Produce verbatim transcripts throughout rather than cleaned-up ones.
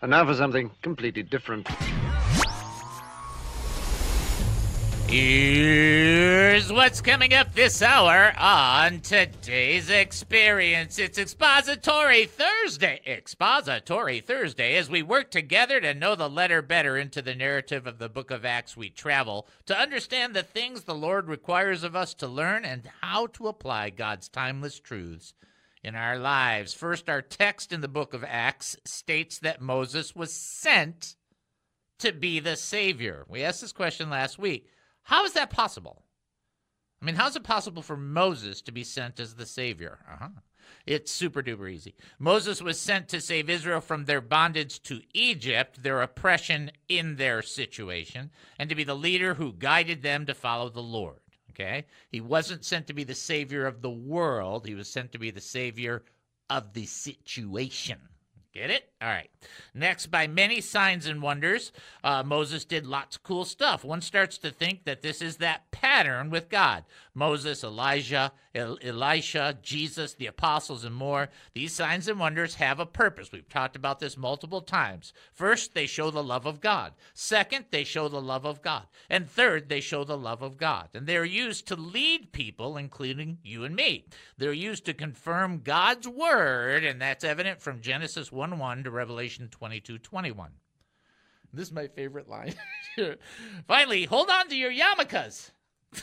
And now for something completely different. Here's what's coming up this hour on today's experience. It's Expository Thursday. Expository Thursday, as we work together to know the letter better into the narrative of the book of Acts, we travel to understand the things the Lord requires of us to learn and how to apply God's timeless truths in our lives. First, our text in the book of Acts states that Moses was sent to be the Savior. We asked this question last week. How is that possible? I mean, how is it possible for Moses to be sent as the Savior? Uh-huh. It's super duper easy. Moses was sent to save Israel from their bondage to Egypt, their oppression in their situation, and to be the leader who guided them to follow the Lord. Okay? He wasn't sent to be the Savior of the world. He was sent to be the Savior of the situation. Get it? All right. Next, by many signs and wonders, uh, Moses did lots of cool stuff. One starts to think that this is that pattern with God. Moses, Elijah, El- Elisha, Jesus, the apostles, and more. These signs and wonders have a purpose. We've talked about this multiple times. First, they show the love of God. Second, they show the love of God. And third, they show the love of God. And they're used to lead people, including you and me. They're used to confirm God's word, and that's evident from Genesis one one to Revelation twenty-two twenty-one. This is my favorite line. Finally, hold on to your yarmulkes.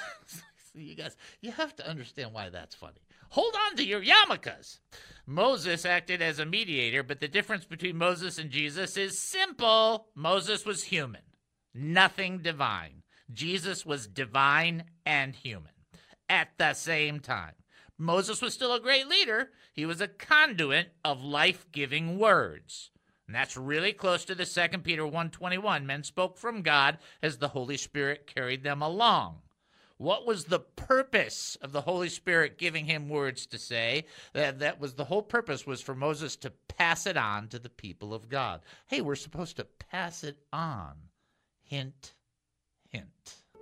You guys, you have to understand why that's funny. Hold on to your yarmulkes. Moses acted as a mediator, but the difference between Moses and Jesus is simple. Moses was human, nothing divine. Jesus was divine and human at the same time. Moses was still a great leader. He was a conduit of life-giving words. And that's really close to the Second Peter one twenty-one. Men spoke from God as the Holy Spirit carried them along. What was the purpose of the Holy Spirit giving him words to say? That, that was the whole purpose was for Moses to pass it on to the people of God. Hey, we're supposed to pass it on. Hint, hint.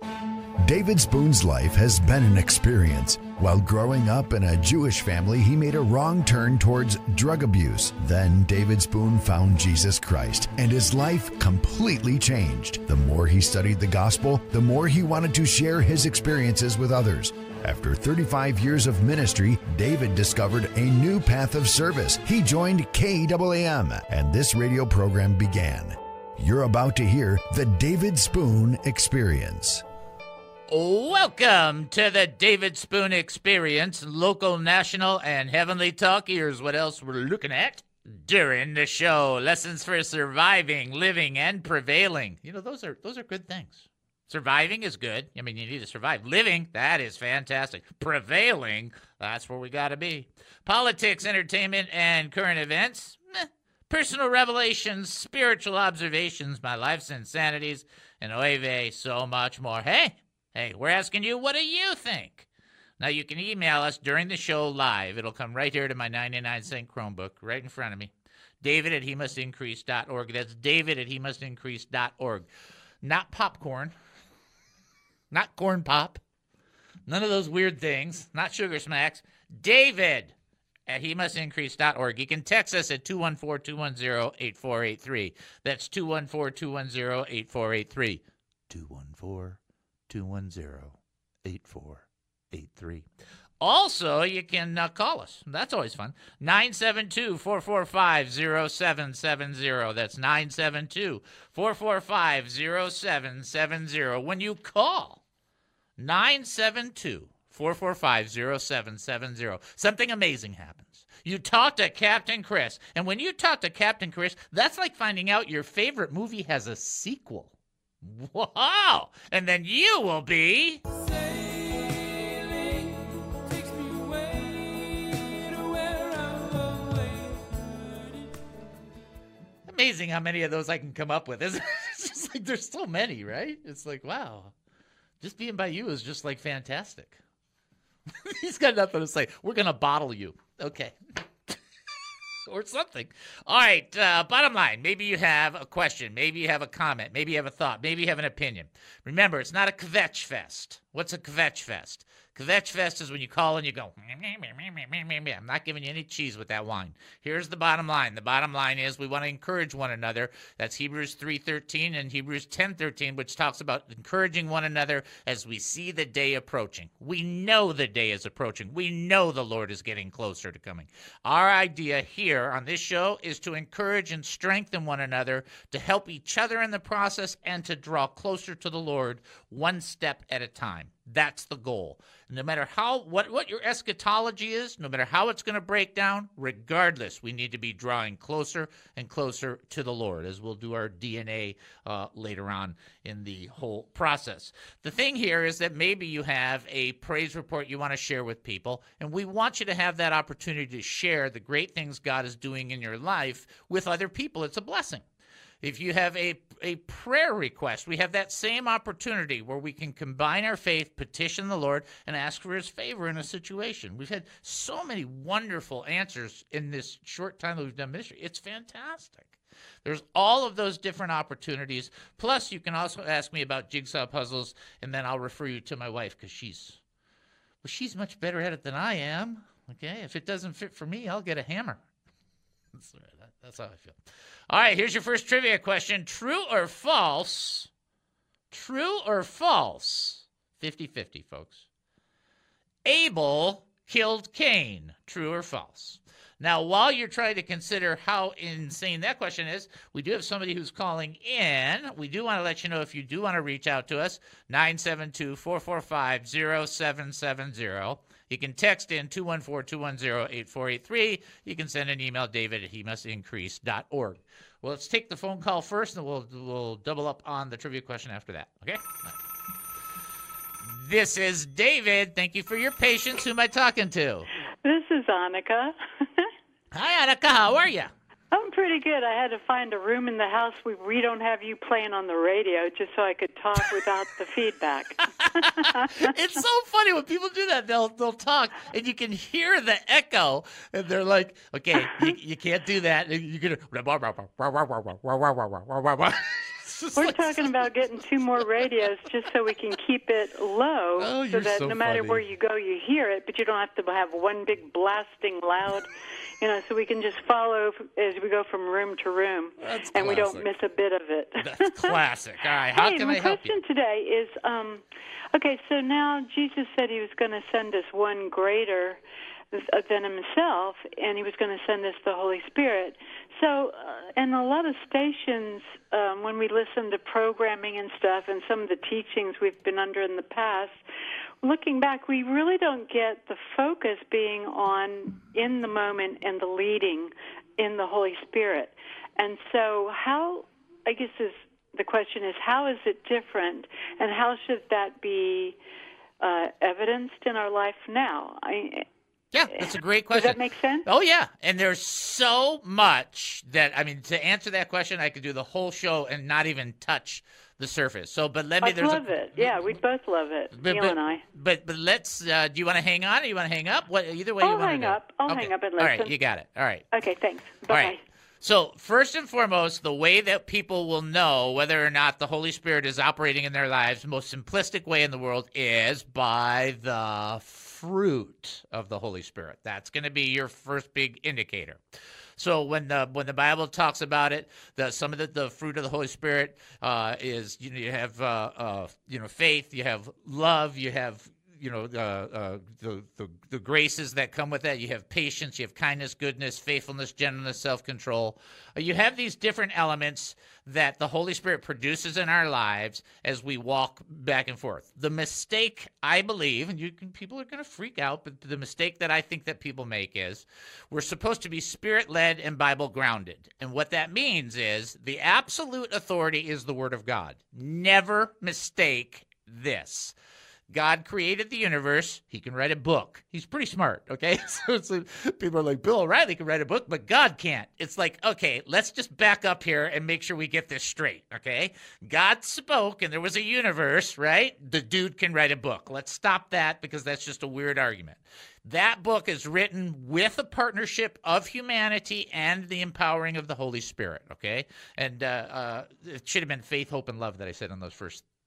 David Spoon's life has been an experience. While growing up in a Jewish family, he made a wrong turn towards drug abuse. Then David Spoon found Jesus Christ, and his life completely changed. The more he studied the gospel, the more he wanted to share his experiences with others. After thirty-five years of ministry, David discovered a new path of service. He joined K A A M, and this radio program began. You're about to hear the David Spoon Experience. Welcome to the David Spoon Experience, local, national, and heavenly talk. Here's what else we're looking at during the show. Lessons for surviving, living, and prevailing. You know, those are those are good things. Surviving is good. I mean, you need to survive. Living, that is fantastic. Prevailing, that's where we got to be. Politics, entertainment, and current events. Meh. Personal revelations, spiritual observations, my life's insanities, and oy vey, so much more. Hey, hey, we're asking you, what do you think? Now, you can email us during the show live. It'll come right here to my ninety-nine cent Chromebook right in front of me. David at he must increase dot org. That's David at he must increase dot org. Not popcorn. Not corn pop. None of those weird things. Not sugar smacks. David at he must increase dot org. You can text us at two one four, two one zero, eight four eight three. That's two one four, two one zero, eight four eight three. two one four, two one zero, eight four eight three. Also, you can uh, call us. That's always fun. nine seven two, four four five, zero seven seven zero. That's nine seven two, four four five, zero seven seven zero. When you call, nine seven two, four four five, zero seven seven zero, something amazing happens. You talk to Captain Chris, and when you talk to Captain Chris, that's like finding out your favorite movie has a sequel. Wow! And then you will be... Amazing how many of those I can come up with. It's just like there's so many, right? It's like, wow. Just being by you is just like fantastic. He's got nothing to say. We're going to bottle you. Okay. Or something. All right, uh, bottom line, maybe you have a question, maybe you have a comment, maybe you have a thought, maybe you have an opinion. Remember, it's not a kvetch fest. What's a kvetch fest? Kvetch fest is when you call and you go, I'm not giving you any cheese with that wine. Here's the bottom line. The bottom line is we want to encourage one another. That's Hebrews three thirteen and Hebrews ten thirteen, which talks about encouraging one another as we see the day approaching. We know the day is approaching. We know the Lord is getting closer to coming. Our idea here on this show is to encourage and strengthen one another, to help each other in the process, and to draw closer to the Lord one step at a time. That's the goal. No matter how what, what your eschatology is, no matter how it's going to break down, regardless, we need to be drawing closer and closer to the Lord, as we'll do our D N A uh, later on in the whole process. The thing here is that maybe you have a praise report you want to share with people, and we want you to have that opportunity to share the great things God is doing in your life with other people. It's a blessing. If you have a, a prayer request, we have that same opportunity where we can combine our faith, petition the Lord, and ask for his favor in a situation. We've had so many wonderful answers in this short time that we've done ministry. It's fantastic. There's all of those different opportunities. Plus, you can also ask me about jigsaw puzzles, and then I'll refer you to my wife because she's, well, she's much better at it than I am. Okay, if it doesn't fit for me, I'll get a hammer. That's, that's how I feel. All right, here's your first trivia question. True or false? True or false? fifty-fifty, folks. Abel killed Cain. True or false? Now, while you're trying to consider how insane that question is, we do have somebody who's calling in. We do want to let you know if you do want to reach out to us, nine seven two, four four five, zero seven seven zero. You can text in two one four, two one zero, eight four eight three. You can send an email, david at he must increase dot org. Well, let's take the phone call first, and we'll, we'll double up on the trivia question after that, okay? This is David. Thank you for your patience. Who am I talking to? This is Annika. Hi, Annika. How are you? I'm pretty good. I had to find a room in the house where we don't have you playing on the radio just so I could talk without the feedback. It's so funny when people do that. They'll they'll talk, and you can hear the echo, and they're like, okay, you, you can't do that. You're going to... We're like, talking about getting two more radios just so we can keep it low oh, so that so no matter funny. where you go, you hear it, but you don't have to have one big blasting loud, you know, so we can just follow as we go from room to room. That's and classic. We don't miss a bit of it. That's classic. All right, how hey, can my I help you? question today is, um, okay, so now Jesus said he was going to send us one greater than himself, and he was going to send us the Holy Spirit. So, uh, and a lot of stations, um, when we listen to programming and stuff and some of the teachings we've been under in the past, looking back, we really don't get the focus being on in the moment and the leading in the Holy Spirit. And so how, I guess is, the question is, how is it different, and how should that be uh, evidenced in our life now? I Yeah, that's a great question. Does that make sense? Oh, yeah. And there's so much that, I mean, to answer that question, I could do the whole show and not even touch the surface. So, but let me, I'd there's love a, it. Yeah, we'd both love it, but, Neil but, and I. But, but let's, uh, do you want to hang on or you want to hang up? What, either way I'll you want to hang do. up. I'll okay. hang up and All right, listen. you got it. All right. Okay, thanks. All Bye-bye. right. So first and foremost, the way that people will know whether or not the Holy Spirit is operating in their lives, the most simplistic way in the world, is by the fruit of the Holy Spirit. That's going to be your first big indicator. So when the when the Bible talks about it, the some of the, the fruit of the Holy Spirit uh, is you know you have uh, uh, you know faith, you have love, you have you know uh, uh, the, the the graces that come with that. You have patience, you have kindness, goodness, faithfulness, gentleness, self-control. Uh, you have these different elements that the Holy Spirit produces in our lives as we walk back and forth. The mistake, I believe, and you can, people are going to freak out, but the mistake that I think that people make is we're supposed to be Spirit-led and Bible-grounded. And what that means is the absolute authority is the Word of God. Never mistake this. God created the universe. He can write a book. He's pretty smart, okay? So, so people are like, Bill O'Reilly can write a book, but God can't. It's like, okay, let's just back up here and make sure we get this straight, okay? God spoke, and there was a universe, right? The dude can write a book. Let's stop that because that's just a weird argument. That book is written with a partnership of humanity and the empowering of the Holy Spirit, okay? And uh, uh, it should have been faith, hope, and love that I said on those first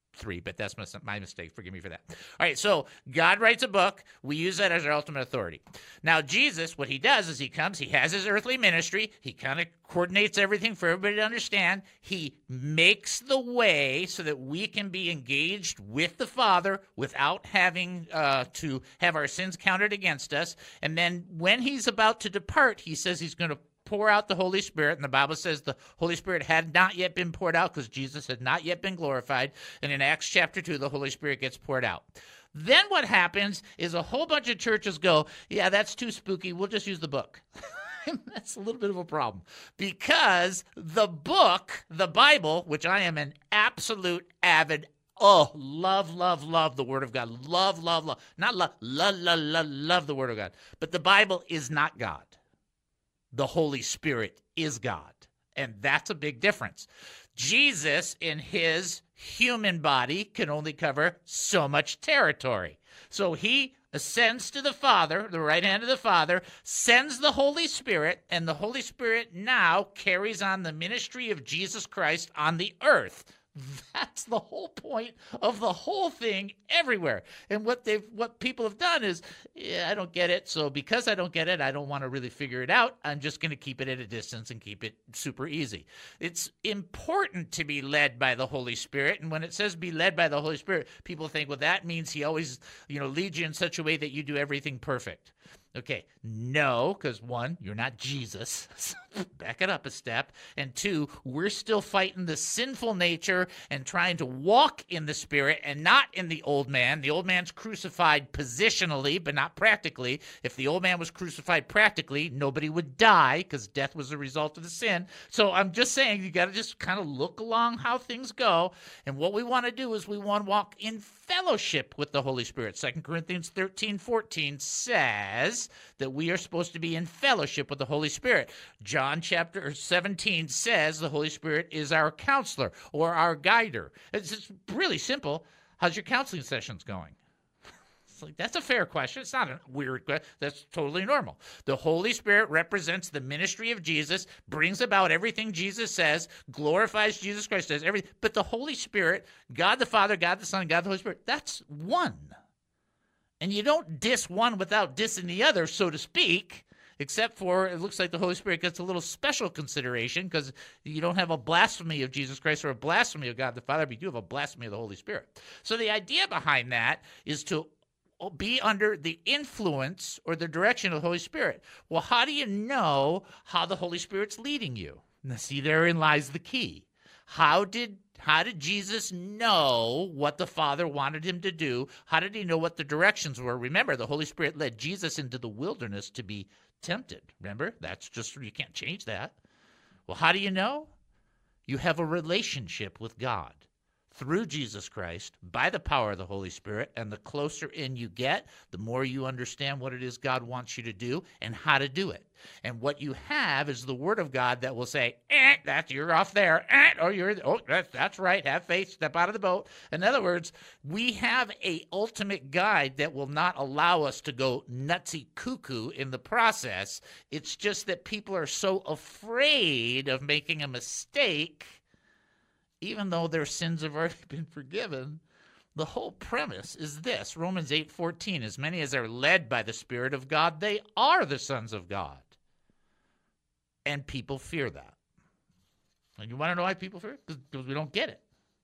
three, but that's my, my mistake. Forgive me for that. All right, so God writes a book. We use that as our ultimate authority. Now, Jesus, what he does is he comes, he has his earthly ministry. He kind of coordinates everything for everybody to understand. He makes the way so that we can be engaged with the Father without having uh, to have our sins counted against us. And then when he's about to depart, he says he's going to pour out the Holy Spirit, and the Bible says the Holy Spirit had not yet been poured out because Jesus had not yet been glorified, and in Acts chapter two, the Holy Spirit gets poured out. Then what happens is a whole bunch of churches go, yeah, that's too spooky, we'll just use the book. That's a little bit of a problem because the book, the Bible, which I am an absolute avid Oh, love, love, love the Word of God. Love, love, love. Not love, love, love, love, love the Word of God. But the Bible is not God. The Holy Spirit is God, and that's a big difference. Jesus, in his human body, can only cover so much territory. So he ascends to the Father, the right hand of the Father, sends the Holy Spirit, and the Holy Spirit now carries on the ministry of Jesus Christ on the earth. That's the whole point of the whole thing everywhere. And what they've, what people have done is, yeah, I don't get it. So because I don't get it, I don't want to really figure it out. I'm just going to keep it at a distance and keep it super easy. It's important to be led by the Holy Spirit. And when it says be led by the Holy Spirit, people think, well, that means he always, you know, leads you in such a way that you do everything perfect. Okay, no, because one, you're not Jesus. Back it up a step. And two, we're still fighting the sinful nature and trying to walk in the Spirit and not in the old man. The old man's crucified positionally, but not practically. If the old man was crucified practically, nobody would die because death was a result of the sin. So I'm just saying you got to just kind of look along how things go. And what we want to do is we want to walk in fellowship with the Holy Spirit. Second Corinthians thirteen fourteen says that we are supposed to be in fellowship with the Holy Spirit. John chapter seventeen says the Holy Spirit is our counselor or our guider. It's, it's really simple. How's your counseling sessions going? It's like, that's a fair question. It's not a weird question. That's totally normal. The Holy Spirit represents the ministry of Jesus, brings about everything Jesus says, glorifies Jesus Christ, does everything. But the Holy Spirit, God the Father, God the Son, God the Holy Spirit, that's one. And you don't diss one without dissing the other, so to speak, except for it looks like the Holy Spirit gets a little special consideration because you don't have a blasphemy of Jesus Christ or a blasphemy of God the Father, but you do have a blasphemy of the Holy Spirit. So the idea behind that is to be under the influence or the direction of the Holy Spirit. Well, how do you know how the Holy Spirit's leading you? Now, see, therein lies the key. How did How did Jesus know what the Father wanted him to do? How did he know what the directions were? Remember, the Holy Spirit led Jesus into the wilderness to be tempted. Remember? That's just, you can't change that. Well, how do you know? You have a relationship with God through Jesus Christ by the power of the Holy Spirit, and the closer in you get, the more you understand what it is God wants you to do and how to do it. And what you have is the Word of God that will say, eh, that's, you're off there, eh, or you're, oh, that's, that's right, have faith, step out of the boat. In other words, we have a ultimate guide that will not allow us to go nutsy cuckoo in the process. It's just that people are so afraid of making a mistake, even though their sins have already been forgiven. The whole premise is this, Romans eight fourteen, as many as are led by the Spirit of God, they are the sons of God. And people fear that. And you want to know why people fear it? Because we don't get it.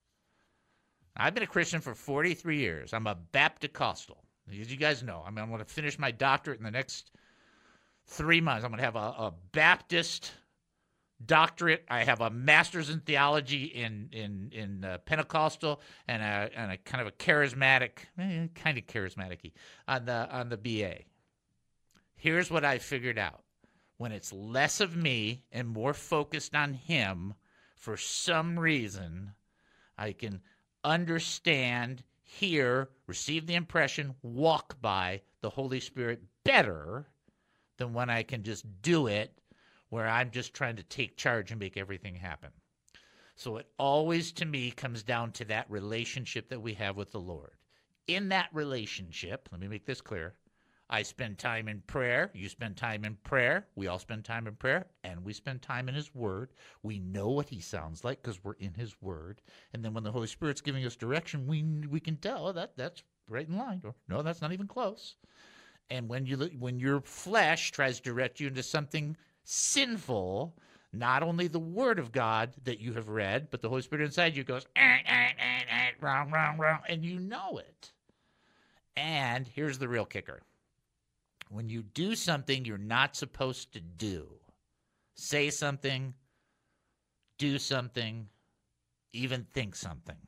I've been a Christian for forty-three years. I'm a Baptist-costal. As you guys know, I mean, I'm going to finish my doctorate in the next three months. I'm going to have a, a Baptist doctorate. I have a master's in theology in in in uh, Pentecostal and a and a kind of a charismatic, eh, kind of charismatic-y on the on the B A. Here's what I figured out: when it's less of me and more focused on Him, for some reason, I can understand, hear, receive the impression, walk by the Holy Spirit better than when I can just do it, where I'm just trying to take charge and make everything happen. So it always, to me, comes down to that relationship that we have with the Lord. In that relationship, let me make this clear, I spend time in prayer. You spend time in prayer. We all spend time in prayer, and we spend time in his word. We know what he sounds like because we're in his word. And then when the Holy Spirit's giving us direction, we we can tell, oh, that that's right in line. Or, no, that's not even close. And when you when your flesh tries to direct you into something sinful, not only the word of God that you have read, but the Holy Spirit inside you goes, eh, eh, eh, eh, wrong, wrong, wrong, and you know it. And here's the real kicker. When you do something you're not supposed to do, say something, do something, even think something,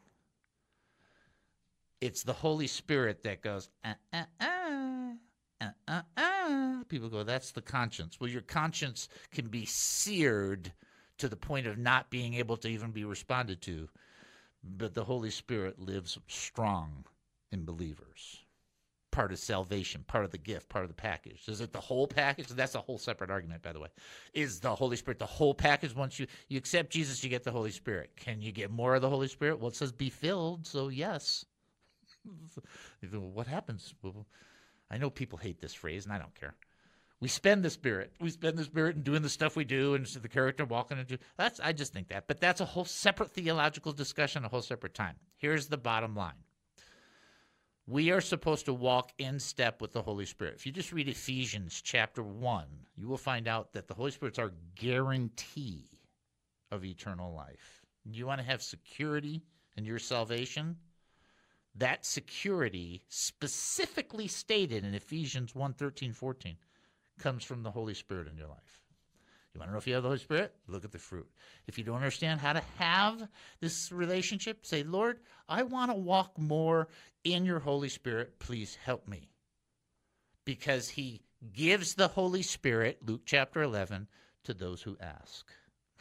it's the Holy Spirit that goes, uh, uh, uh, uh, uh, uh. People go, that's the conscience. Well, your conscience can be seared to the point of not being able to even be responded to, but the Holy Spirit lives strong in believers. Part of salvation, part of the gift, part of the package. Is it the whole package? That's a whole separate argument, by the way. Is the Holy Spirit the whole package? Once you, you accept Jesus, you get the Holy Spirit. Can you get more of the Holy Spirit? Well, it says be filled, so yes. What happens? Well, I know people hate this phrase, and I don't care. We spend the Spirit. We spend the Spirit in doing the stuff we do, and the character walking into. That's. I just think that. But that's a whole separate theological discussion, a whole separate time. Here's the bottom line. We are supposed to walk in step with the Holy Spirit. If you just read Ephesians chapter one, you will find out that the Holy Spirit's our guarantee of eternal life. You want to have security in your salvation? That security, specifically stated in Ephesians one, thirteen, fourteen, comes from the Holy Spirit in your life. You want to know if you have the Holy Spirit? Look at the fruit. If you don't understand how to have this relationship, say, Lord, I want to walk more in your Holy Spirit. Please help me. Because he gives the Holy Spirit, Luke chapter eleven, to those who ask.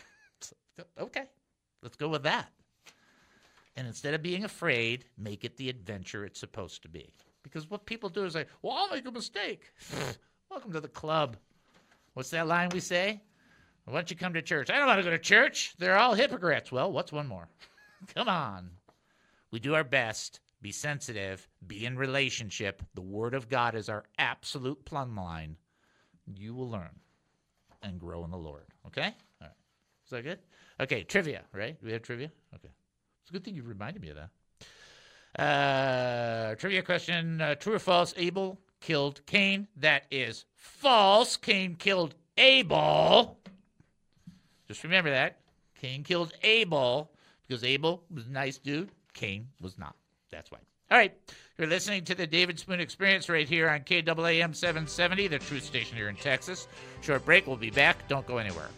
Okay, let's go with that. And instead of being afraid, make it the adventure it's supposed to be. Because what people do is like, well, I'll make a mistake. Welcome to the club. What's that line we say? Why don't you come to church? I don't want to go to church. They're all hypocrites. Well, what's one more? Come on. We do our best. Be sensitive. Be in relationship. The Word of God is our absolute plumb line. You will learn and grow in the Lord. Okay? All right. Is that good? Okay, trivia, right? Do we have trivia? Okay. It's a good thing you reminded me of that. Uh, trivia question. Uh, true or false? Abel killed Cain. That is false. Cain killed Abel. Just remember that. Cain killed Abel because Abel was a nice dude. Cain was not. That's why. All right. You're listening to the David Spoon Experience right here on K A A M seven seventy, the Truth Station here in Texas. Short break. We'll be back. Don't go anywhere.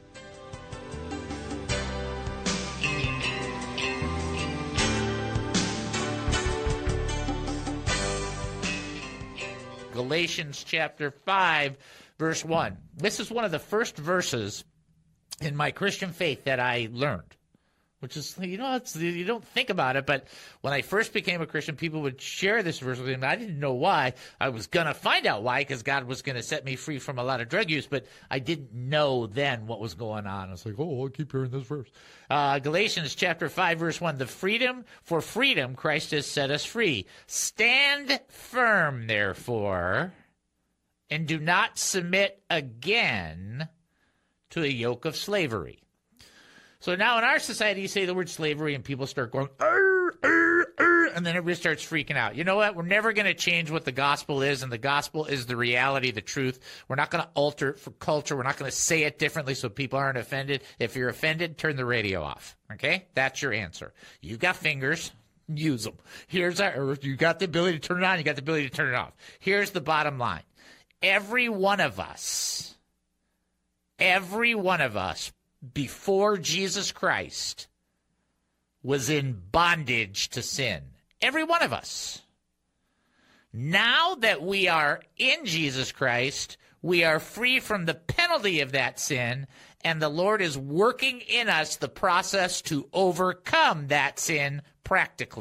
Galatians chapter five, verse one. This is one of the first verses in my Christian faith that I learned, which is, you know, it's, you don't think about it, but when I first became a Christian, people would share this verse with me, and I didn't know why. I was going to find out why, because God was going to set me free from a lot of drug use, but I didn't know then what was going on. I was like, oh, I keep hearing this verse. Uh, Galatians chapter five, verse one, the freedom, for freedom Christ has set us free. Stand firm, therefore, and do not submit again to a yoke of slavery. So now in our society, you say the word slavery and people start going, arr, arr, arr, and then everybody starts freaking out. You know what? We're never going to change what the gospel is, and the gospel is the reality, the truth. We're not going to alter it for culture. We're not going to say it differently so people aren't offended. If you're offended, turn the radio off, okay? That's your answer. You got fingers. Use them. Here's our, you got the ability to turn it on. You got the ability to turn it off. Here's the bottom line. Every one of us Every one of us, before Jesus Christ, was in bondage to sin. Every one of us. Now that we are in Jesus Christ, we are free from the penalty of that sin, and the Lord is working in us the process to overcome that sin practically.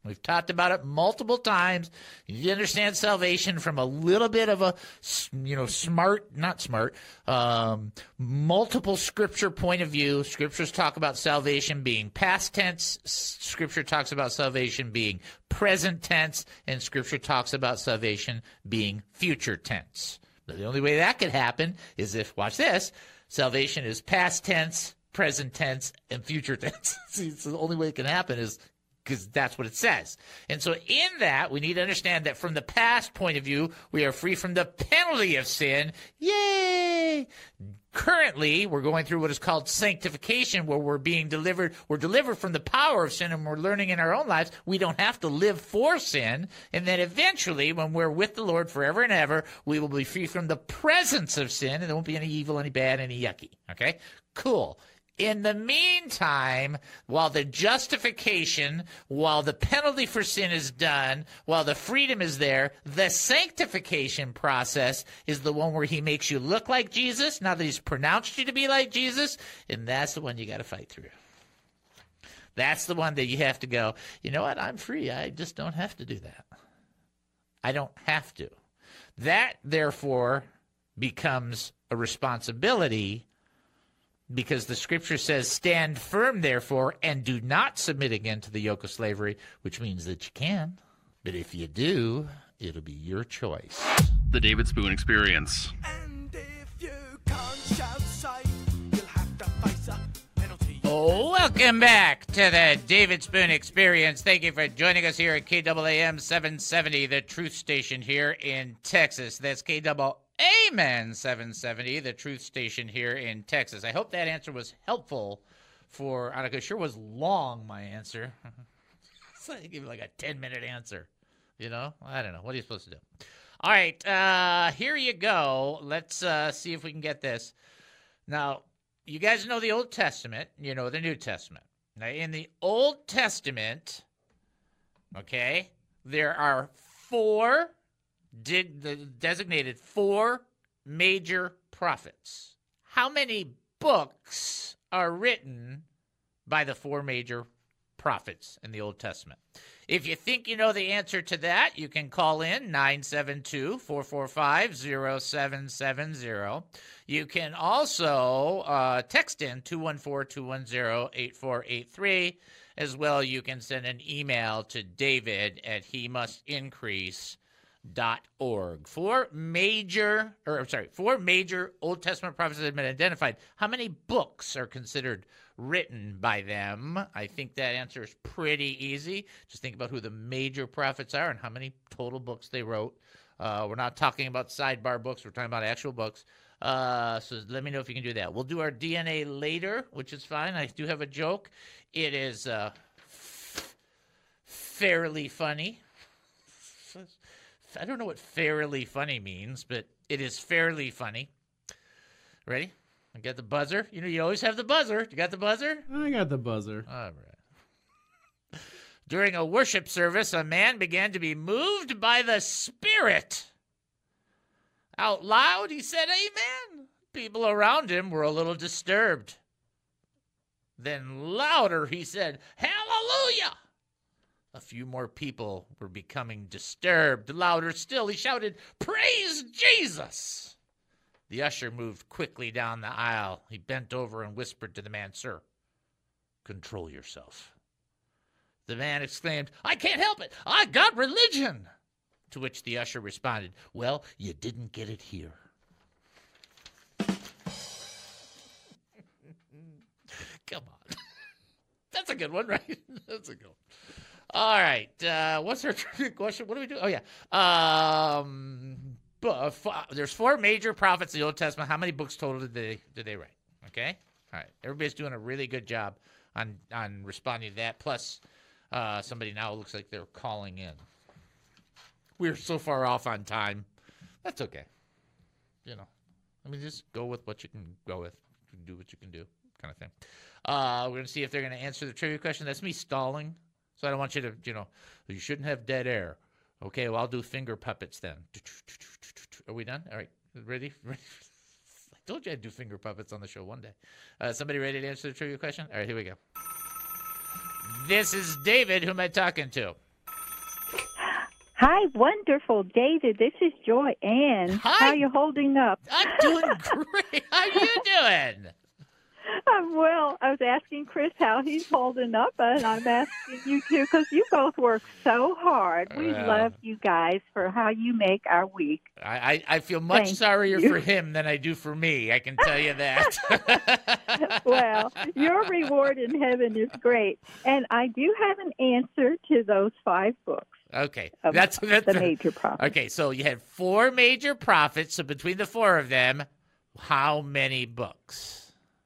We've talked about it multiple times. You need to understand salvation from a little bit of a, you know, smart, not smart, um, multiple scripture point of view. Scriptures talk about salvation being past tense. Scripture talks about salvation being present tense. And Scripture talks about salvation being future tense. But the only way that could happen is if, watch this, salvation is past tense, present tense, and future tense. See, so the only way it can happen is because that's what it says. And so in that, we need to understand that from the past point of view, we are free from the penalty of sin. Yay! Currently, we're going through what is called sanctification, where we're being delivered. We're delivered from the power of sin, and we're learning in our own lives we don't have to live for sin. And then eventually, when we're with the Lord forever and ever, we will be free from the presence of sin, and there won't be any evil, any bad, any yucky. Okay? Cool. In the meantime, while the justification, while the penalty for sin is done, while the freedom is there, the sanctification process is the one where he makes you look like Jesus, now that he's pronounced you to be like Jesus, and that's the one you got to fight through. That's the one that you have to go, you know what, I'm free. I just don't have to do that. I don't have to. That, therefore, becomes a responsibility, because the Scripture says, stand firm, therefore, and do not submit again to the yoke of slavery, which means that you can. But if you do, it'll be your choice. The David Spoon Experience. And if you can't shout sight, you'll have to face a penalty. Oh, welcome back to the David Spoon Experience. Thank you for joining us here at K A A M seven seventy, the truth station here in Texas. That's K A A Amen seven seventy, the truth station here in Texas. I hope that answer was helpful for Annika. It sure was long, my answer. So I give like a ten-minute answer. You know? I don't know. What are you supposed to do? All right. Uh, here you go. Let's uh, see if we can get this. Now, you guys know the Old Testament. You know the New Testament. Now, in the Old Testament, okay, there are four Did the designated four major prophets. How many books are written by the four major prophets in the Old Testament? If you think you know the answer to that, you can call in nine seven two, four four five, zero seven seven zero. You can also uh, text in two one four, two one zero, eight four eight three. As well, you can send an email to David at he must increase dot org. Four major, or I'm sorry, four major Old Testament prophets that have been identified. How many books are considered written by them? I think that answer is pretty easy. Just think about who the major prophets are and how many total books they wrote. Uh, we're not talking about sidebar books. We're talking about actual books. Uh, so let me know if you can do that. We'll do our D N A later, which is fine. I do have a joke. It is uh, f- fairly funny. I don't know what fairly funny means, but it is fairly funny. Ready? I got the buzzer. You know, you always have the buzzer. You got the buzzer? I got the buzzer. All right. During a worship service, a man began to be moved by the Spirit. Out loud, he said, Amen. People around him were a little disturbed. Then louder, he said, Hallelujah. A few more people were becoming disturbed. Louder still, he shouted, Praise Jesus! The usher moved quickly down the aisle. He bent over and whispered to the man, Sir, control yourself. The man exclaimed, I can't help it. I got religion. To which the usher responded, Well, you didn't get it here. Come on. That's a good one, right? That's a good one. All right. Uh, what's our trivia question? What do we do? Oh, yeah. Um, bu- uh, f- there's four major prophets in the Old Testament. How many books total did they did they write? Okay. All right. Everybody's doing a really good job on on responding to that. Plus, uh, somebody now looks like they're calling in. We're so far off on time. That's okay. You know, I mean, just go with what you can go with. Do what you can do, kind of thing. Uh, we're going to see if they're going to answer the trivia question. That's me stalling. So I don't want you to, you know, you shouldn't have dead air. Okay, well, I'll do finger puppets then. Are we done? All right, ready? Ready? I told you I'd do finger puppets on the show one day. Uh, somebody ready to answer the trivia question? All right, here we go. This is David. Who am I talking to? Hi, wonderful David. This is Joy Ann. Hi. How are you holding up? I'm doing great. How you doing? I'm well. I was asking Chris how he's holding up, and I'm asking you too because you both work so hard. We Well. love you guys for how you make our week. I, I, I feel much Thank sorrier you. for him than I do for me. I can tell you that. Well, your reward in heaven is great, and I do have an answer to those five books. Okay, of that's that's the major prophets. Okay, so you had four major prophets. So between the four of them, how many books?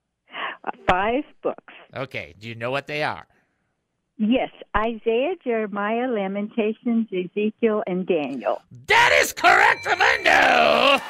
Five books. Okay, do you know what they are? Yes, Isaiah, Jeremiah, Lamentations, Ezekiel, and Daniel. That is correct, Amundo!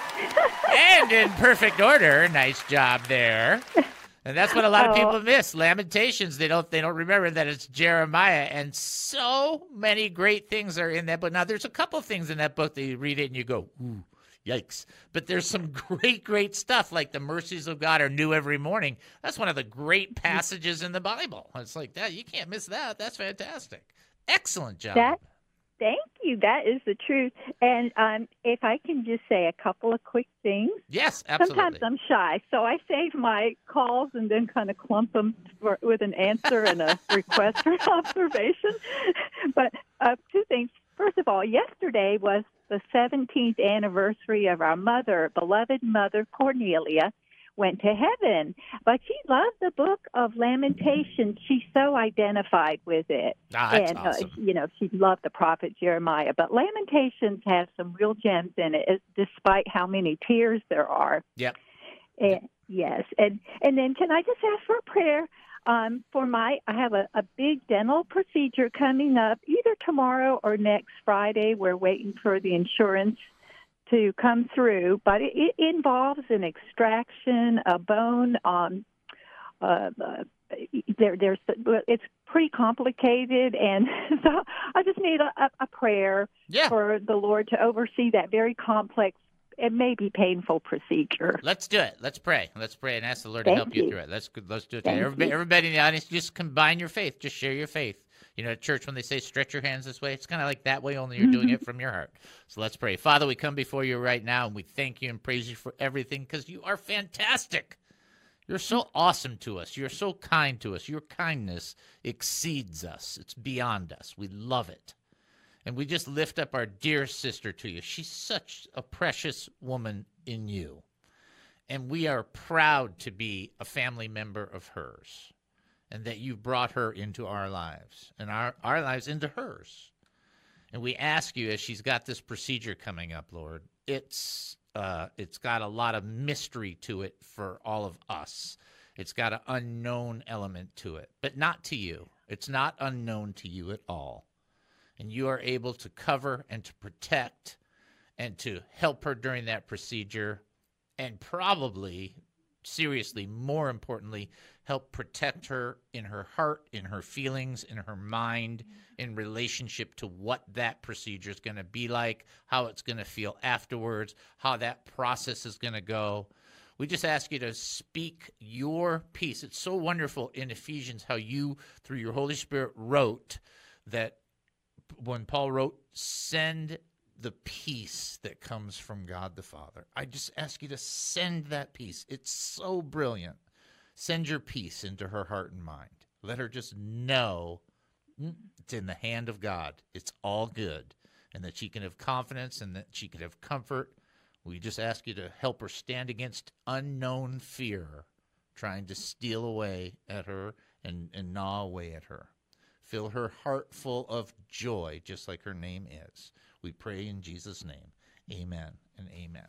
And in perfect order. Nice job there. And that's what a lot of Oh. people miss. Lamentations, they don't they don't remember that it's Jeremiah. And so many great things are in that book. Now, there's a couple of things in that book that you read it and you go, ooh, yikes. But there's some great, great stuff, like the mercies of God are new every morning. That's one of the great passages in the Bible. It's like that. You can't miss that. That's fantastic. Excellent job. That, thank you. That is the truth. And um, if I can just say a couple of quick things. Yes, absolutely. Sometimes I'm shy, so I save my calls and then kind of clump them for, with an answer and a request for observation. But uh, two things. First of all, yesterday was the seventeenth anniversary of our mother, beloved mother Cornelia, went to heaven. But she loved the book of Lamentations. She so identified with it. Ah, that's and, awesome. uh, you know, she loved the prophet Jeremiah. But Lamentations has some real gems in it, despite how many tears there are. Yep. And, yes. And, and then can I just ask for a prayer? Um, for my, I have a, a big dental procedure coming up either tomorrow or next Friday. We're waiting for the insurance to come through, but it, it involves an extraction, a bone. Um, uh, uh, there, there's, it's pretty complicated, and so I just need a, a prayer Yeah. for the Lord to oversee that very complex. It may be painful procedure. Let's do it. Let's pray. Let's pray and ask the Lord Thank to help you. you. through it. Let's let's do it. Thank together. Everybody, you. everybody in the audience, just combine your faith. Just share your faith. You know, at church, when they say stretch your hands this way, it's kind of like that way, only you're doing it from your heart. So let's pray. Father, we come before you right now, and we thank you and praise you for everything because you are fantastic. You're so awesome to us. You're so kind to us. Your kindness exceeds us. It's beyond us. We love it. And we just lift up our dear sister to you. She's such a precious woman in you. And we are proud to be a family member of hers. And that you brought her into our lives. And our, our lives into hers. And we ask you, as she's got this procedure coming up, Lord, it's uh, it's got a lot of mystery to it for all of us. It's got an unknown element to it. But not to you. It's not unknown to you at all. And you are able to cover and to protect and to help her during that procedure and probably, seriously, more importantly, help protect her in her heart, in her feelings, in her mind, in relationship to what that procedure is going to be like, how it's going to feel afterwards, how that process is going to go. We just ask you to speak your peace. It's so wonderful in Ephesians how you, through your Holy Spirit, wrote that when Paul wrote, send the peace that comes from God the Father. I just ask you to send that peace. It's so brilliant. Send your peace into her heart and mind. Let her just know it's in the hand of God. It's all good. And that she can have confidence and that she can have comfort. We just ask you to help her stand against unknown fear trying to steal away at her and, and gnaw away at her. Fill her heart full of joy, just like her name is. We pray in Jesus' name. Amen and amen.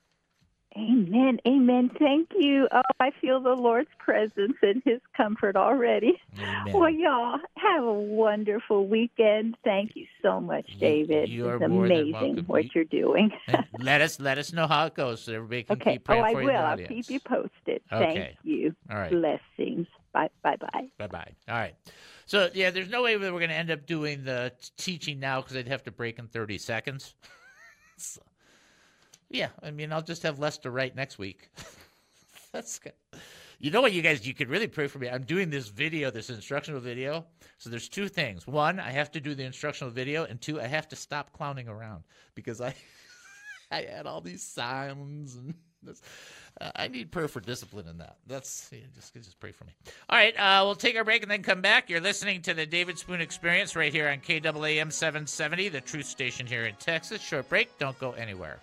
Amen. Amen. Thank you. Oh, I feel the Lord's presence and his comfort already. Amen. Well, y'all, have a wonderful weekend. Thank you so much, David. you are it's more than amazing welcome. what You- you're doing. And let us let us know how it goes so everybody can Okay. keep praying Oh, I for you will. in the I'll audience. keep you posted. Okay. Thank you. All right. Blessings. Bye. Bye-bye. Bye-bye. All right. So, yeah, there's no way that we're going to end up doing the t- teaching now because I'd have to break in thirty seconds. So, yeah, I mean, I'll just have less to write next week. That's good. You know what, you guys, you could really pray for me. I'm doing this video, this instructional video. So there's two things. One, I have to do the instructional video, and two, I have to stop clowning around because I I had all these sounds and this. Uh, I need prayer for discipline in that. That's yeah, just just pray for me. All right, uh, we'll take our break and then come back. You're listening to the David Spoon Experience right here on K A A M seven seventy, the Truth Station here in Texas. Short break. Don't go anywhere.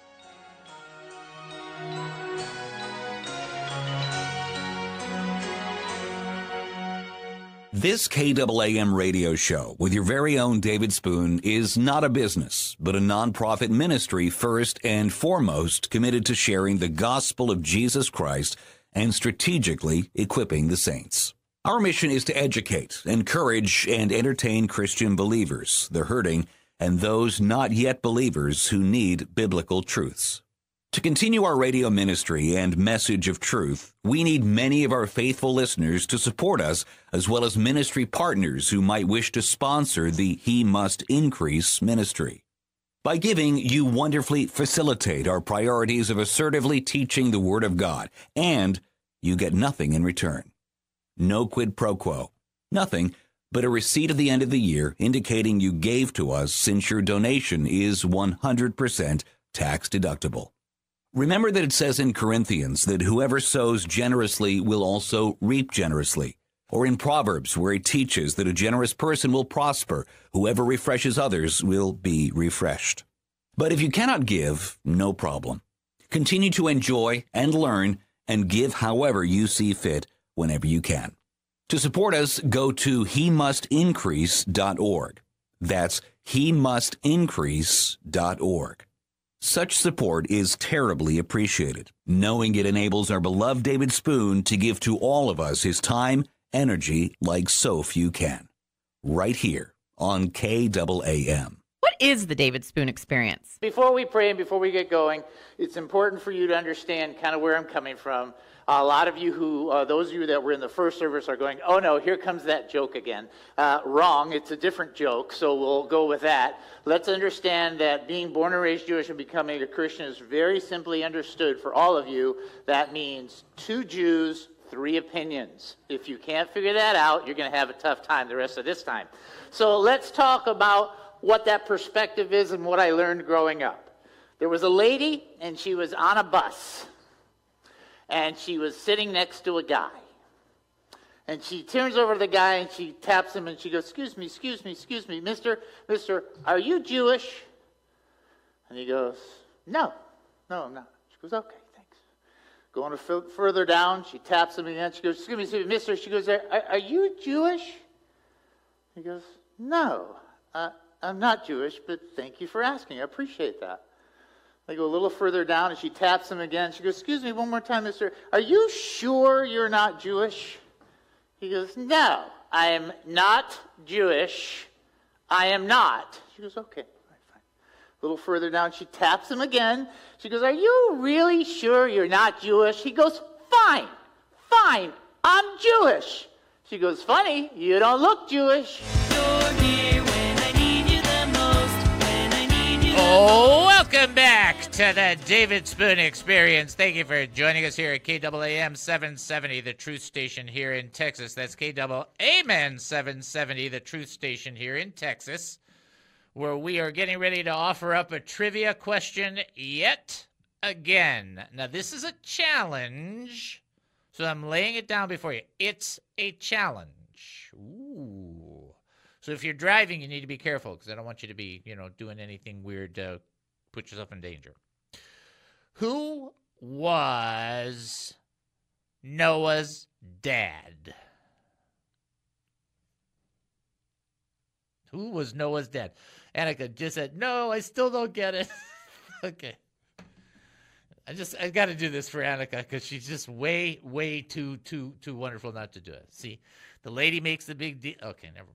This K A A M radio show with your very own David Spoon is not a business, but a nonprofit ministry first and foremost committed to sharing the gospel of Jesus Christ and strategically equipping the saints. Our mission is to educate, encourage, and entertain Christian believers, the hurting, and those not yet believers who need biblical truths. To continue our radio ministry and message of truth, we need many of our faithful listeners to support us, as well as ministry partners who might wish to sponsor the He Must Increase ministry. By giving, you wonderfully facilitate our priorities of assertively teaching the Word of God, and you get nothing in return. No quid pro quo. Nothing but a receipt at the end of the year indicating you gave to us, since your donation is one hundred percent tax deductible. Remember that it says in Corinthians that whoever sows generously will also reap generously. Or in Proverbs, where it teaches that a generous person will prosper. Whoever refreshes others will be refreshed. But if you cannot give, no problem. Continue to enjoy and learn and give however you see fit whenever you can. To support us, go to he must increase dot org. That's he must increase dot org. Such support is terribly appreciated, knowing it enables our beloved David Spoon to give to all of us his time, energy, like so few can. Right here on K A A M. What is the David Spoon Experience? Before we pray and before we get going, it's important for you to understand kind of where I'm coming from. A lot of you who, uh, those of you that were in the first service are going, oh no, here comes that joke again. Uh, wrong, it's a different joke, so we'll go with that. Let's understand that being born and raised Jewish and becoming a Christian is very simply understood for all of you. That means two Jews, three opinions. If you can't figure that out, you're going to have a tough time the rest of this time. So let's talk about what that perspective is and what I learned growing up. There was a lady, and she was on a bus. And she was sitting next to a guy. And she turns over to the guy and she taps him and she goes, excuse me, excuse me, excuse me, mister, mister, are you Jewish? And he goes, no, no, I'm not. She goes, okay, thanks. Going f- further down, she taps him again. She goes, excuse me, excuse me, mister, she goes, are, are you Jewish? He goes, no, uh, I'm not Jewish, but thank you for asking. I appreciate that. They go a little further down, and she taps him again. She goes, excuse me, one more time, mister. Are you sure you're not Jewish? He goes, no, I am not Jewish. I am not. She goes, okay, all right, fine. A little further down, she taps him again. She goes, are you really sure you're not Jewish? He goes, fine, fine, I'm Jewish. She goes, funny, you don't look Jewish. You're here when I need you the most, when I need you the Oh, welcome back to the David Spoon Experience. Thank you for joining us here at K A A M seven seventy, the Truth Station here in Texas. That's K A A M seven seventy, the Truth Station here in Texas, where we are getting ready to offer up a trivia question yet again. Now, this is a challenge, so I'm laying it down before you. It's a challenge. Ooh. So if you're driving, you need to be careful, because I don't want you to be, you know, doing anything weird to put yourself in danger. Who was Noah's dad? Who was Noah's dad? Annika just said, no, I still don't get it. Okay. I just, I got to do this for Annika, because she's just way, way too, too, too wonderful not to do it. See, the lady makes the big deal. Okay, never mind.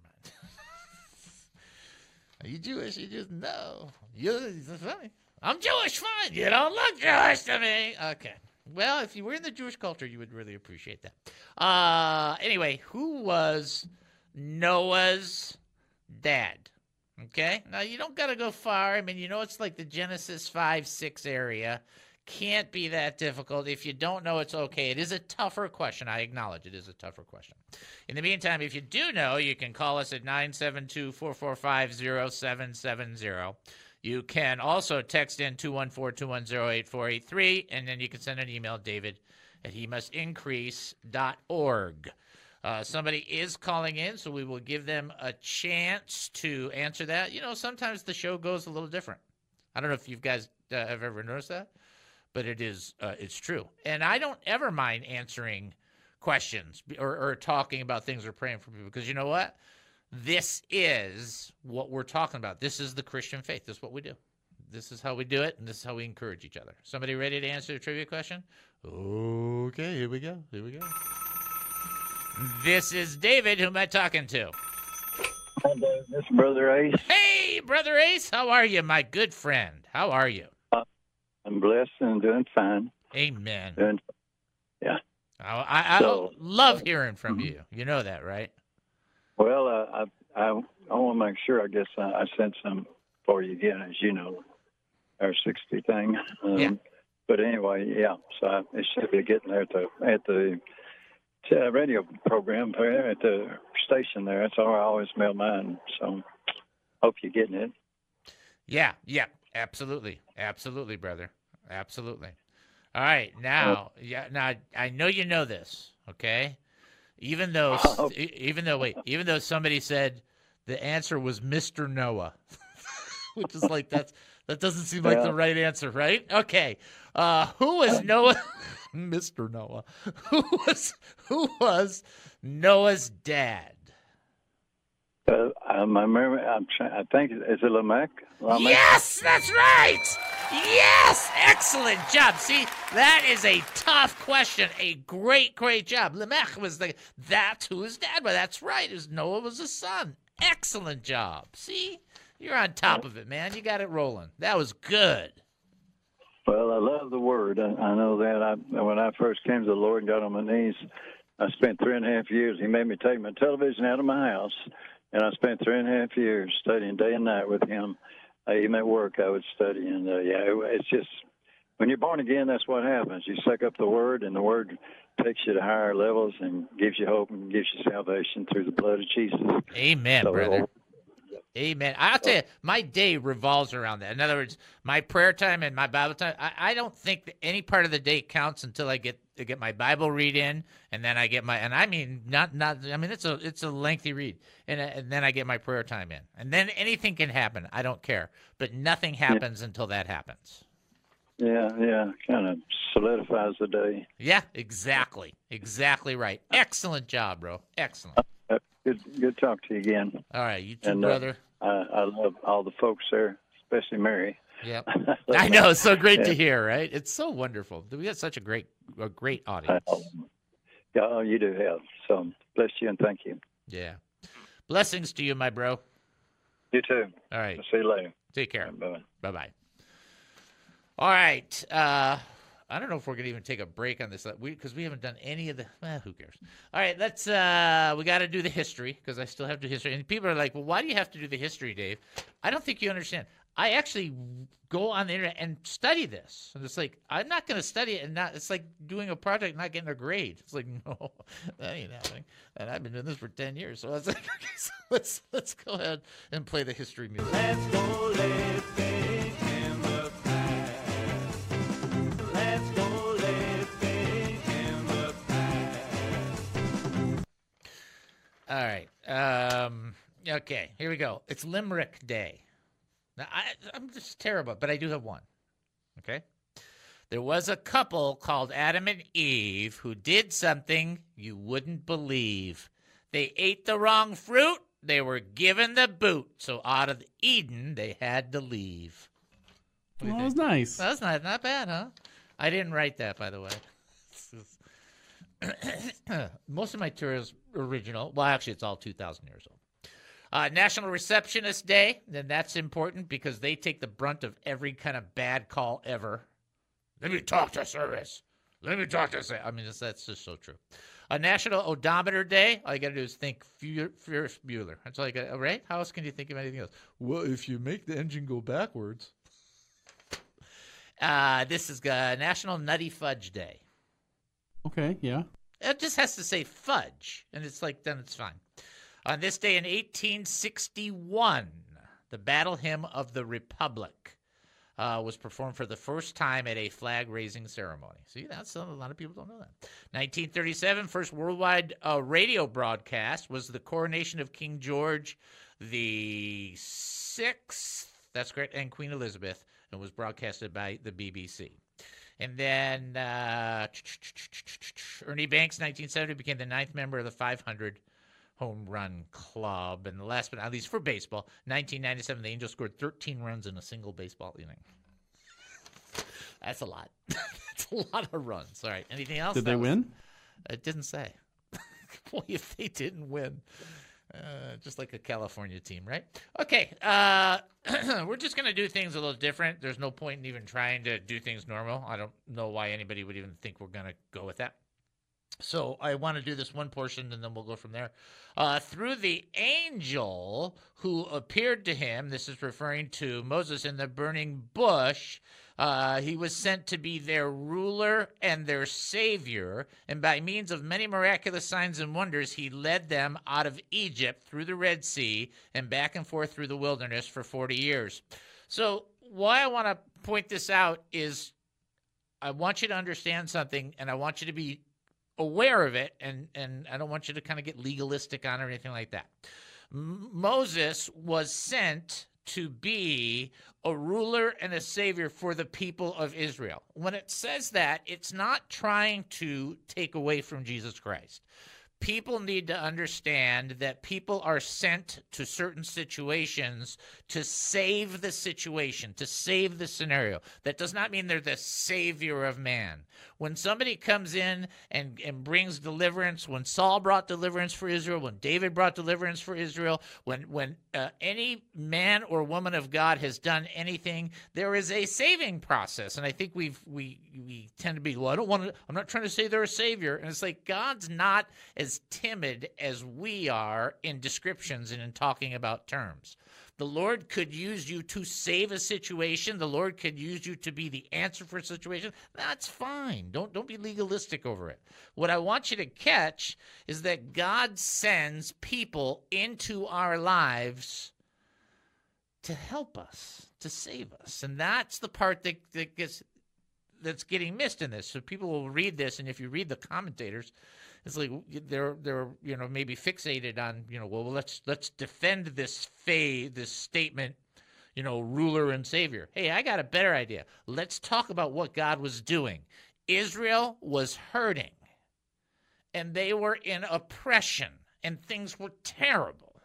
Are you Jewish? You just, no. You're funny. I'm Jewish, fine. You don't look Jewish to me. Okay. Well, if you were in the Jewish culture, you would really appreciate that. Uh, anyway, who was Noah's dad? Okay. Now, you don't got to go far. I mean, you know, it's like the Genesis five, six area. Can't be that difficult. If you don't know, it's okay. It is a tougher question. I acknowledge it is a tougher question. In the meantime, if you do know, you can call us at nine seven two, four four five, zero seven seven zero. You can also text in two one four, two one zero, eight four eight three, and then you can send an email, David, at he must increase dot org. Uh, somebody is calling in, so we will give them a chance to answer that. You know, sometimes the show goes a little different. I don't know if you guys uh, have ever noticed that, but it is uh, it's true. And I don't ever mind answering questions or, or talking about things or praying for people, because you know what? This is what we're talking about. This is the Christian faith. This is what we do. This is how we do it, and this is how we encourage each other. Somebody ready to answer the trivia question? Okay, here we go. Here we go. This is David. Who am I talking to? Hi, Dave. This is Brother Ace. Hey, Brother Ace. How are you, my good friend? How are you? Uh, I'm blessed and doing fine. Amen. Doing, yeah. I, I, I So- love hearing from you. You know that, right? Well, uh, I I, I want to make sure. I guess I, I sent some for you again, as you know, our sixty thing. Um, Yeah. But anyway, yeah. So I, it should be getting there at the at the uh, radio program there at the station there. That's how I always mail mine. So hope you're getting it. Yeah, yeah, absolutely, absolutely, brother, absolutely. All right, now, yeah, now I know you know this, okay? Even though, Oh. e- even though, wait, even though somebody said the answer was Mister Noah, which is like that's that doesn't seem like Yeah. the right answer, right? Okay, uh, who was Noah? Mister Noah. Who was who was Noah's dad? Uh, um, I remember. I'm trying, I think is it Lamech? Lamech? Yes, that's right. Yes, excellent job. See, that is a tough question. A great, great job. Lamech was the that's who his dad was. That's right. His Noah was his son. Excellent job. See, you're on top of it, man. You got it rolling. That was good. Well, I love the Word. I, I know that. I, when I first came to the Lord and got on my knees, I spent three and a half years. He made me take my television out of my house, and I spent three and a half years studying day and night with him. Uh, even at work, I would study, and uh, yeah, it, it's just when you're born again, that's what happens. You suck up the Word, and the Word takes you to higher levels and gives you hope and gives you salvation through the blood of Jesus. Amen, So, brother. Amen. I'll tell you, my day revolves around that. In other words, my prayer time and my Bible time, I, I don't think that any part of the day counts until I get to get my Bible read in, and then I get my, and I mean, not, not, I mean, it's a, it's a lengthy read, and, uh, and then I get my prayer time in. And then anything can happen. I don't care. But nothing happens yeah. until that happens. Yeah, yeah, kind of solidifies the day. Yeah, exactly. Exactly right. Excellent job, bro. Excellent. Uh, good, good talk to you again. All right, you too, and, brother. Uh, I, I love all the folks there, especially Mary. Yep. I know. It's so great yeah. to hear, right? It's so wonderful. We got such a great, a great audience. Uh, yeah, oh, you do have. So bless you and thank you. Yeah. Blessings to you, my bro. You too. All right. I'll see you later. Take care. Bye-bye. Bye-bye. All right. Uh, I don't know if we're going to even take a break on this because we, we haven't done any of the, eh, who cares? All right, let's, uh, we got to do the history because I still have to do history. And people are like, well, why do you have to do the history, Dave? I don't think you understand. I actually go on the internet and study this. And it's like, I'm not going to study it and not, it's like doing a project, and not getting a grade. It's like, no, that ain't happening. And I've been doing this for ten years. So I was like, okay, so let's, let's go ahead and play the history music. Let's go living in the past. Let's go living in the past. All right. Um, okay, here we go. It's Limerick Day. Now, I, I'm just terrible, but I do have one. Okay? There was a couple called Adam and Eve who did something you wouldn't believe. They ate the wrong fruit. They were given the boot. So out of Eden, they had to leave. Well, that was nice. That's not, not bad, huh? I didn't write that, by the way. Most of my tour is original. Well, actually, it's all two thousand years old. Uh, National Receptionist Day, and that's important because they take the brunt of every kind of bad call ever. Let me talk to service. Let me talk to service. I mean, that's, that's just so true. Uh, National Odometer Day, all you got to do is think Ferris Bueller. That's all you got, right? How else can you think of anything else? Well, if you make the engine go backwards. Uh, this is uh, National Nutty Fudge Day. Okay, yeah. It just has to say fudge, and it's like, then it's fine. On this day in eighteen sixty-one, the Battle Hymn of the Republic uh, was performed for the first time at a flag-raising ceremony. See, that's a lot of people don't know that. nineteen thirty-seven, first worldwide uh, radio broadcast was the coronation of King George the Sixth. That's correct, and Queen Elizabeth, and was broadcasted by the B B C. And then uh, Ernie Banks, nineteen seventy, became the ninth member of the five hundred home run club. And the last but not least for baseball, nineteen ninety-seven, the Angels scored thirteen runs in a single baseball inning. That's a lot. That's a lot of runs. All right. Anything else? Did That they was- win? It didn't say. Boy, if they didn't win. Uh, just like a California team, right? Okay, uh, we're just going to do things a little different. There's no point in even trying to do things normal. I don't know why anybody would even think we're going to go with that. So I want to do this one portion, and then we'll go from there. Uh, through the angel who appeared to him, this is referring to Moses in the burning bush, uh, he was sent to be their ruler and their savior, and by means of many miraculous signs and wonders, he led them out of Egypt through the Red Sea and back and forth through the wilderness for forty years. So why I want to point this out is I want you to understand something, and I want you to be aware of it, and, and I don't want you to kind of get legalistic on it or anything like that. M- Moses was sent to be a ruler and a savior for the people of Israel. When it says that, it's not trying to take away from Jesus Christ. People need to understand that people are sent to certain situations to save the situation, to save the scenario. That does not mean they're the savior of man. When somebody comes in and, and brings deliverance, when Saul brought deliverance for Israel, when David brought deliverance for Israel, when when uh, any man or woman of God has done anything, there is a saving process. And I think we've we we tend to be, well, I don't want to, I'm not trying to say they're a savior. And it's like God's not as timid as we are in descriptions and in talking about terms. The Lord could use you to save a situation. The Lord could use you to be the answer for a situation. That's fine. Don't don't be legalistic over it. What I want you to catch is that God sends people into our lives to help us, to save us. And that's the part that, that gets that's getting missed in this. So people will read this, and if you read the commentators, it's like they're they're you know maybe fixated on you know well let's let's defend this fa this statement, you know ruler and savior. Hey, I got a better idea. Let's talk about what God was doing. Israel was hurting, and they were in oppression, and things were terrible.